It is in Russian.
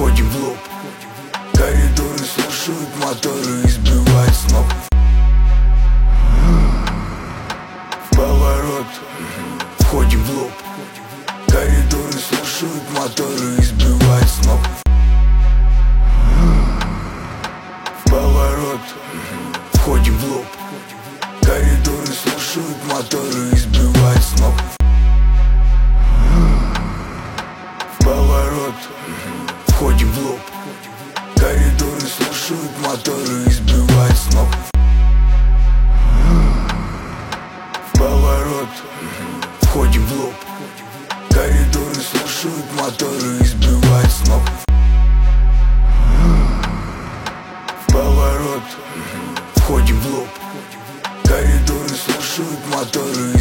Входим в лоб. Коридоры слушают моторы и сбивают с ног. Поворот. Входим в лоб. Коридоры слушают моторы и сбивают с ног. Поворот. Входим в лоб. Коридоры слушают моторы и сбивают с ног. Поворот. Входим в лоб. Коридоры слушают моторы и сбивают с ног. Поворот. Входим в лоб. Коридоры слушают моторы и сбивают с ног. Поворот. Входим в лоб. Коридоры слушают моторы